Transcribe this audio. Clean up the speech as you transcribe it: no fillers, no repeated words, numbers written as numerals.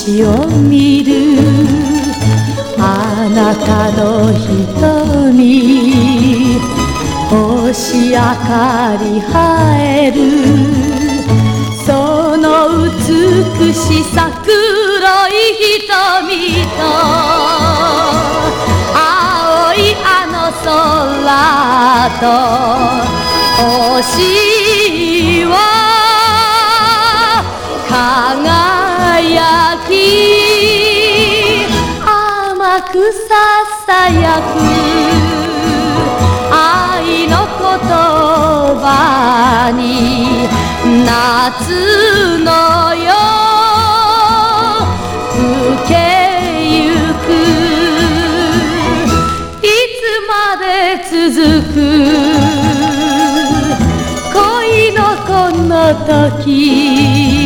星を見るあなたの瞳星明かり映えるその美しさ黒い瞳と青いあの空と星は輝き甘くささやく愛の言葉に夏の夜更けゆくいつまで続く恋のこの時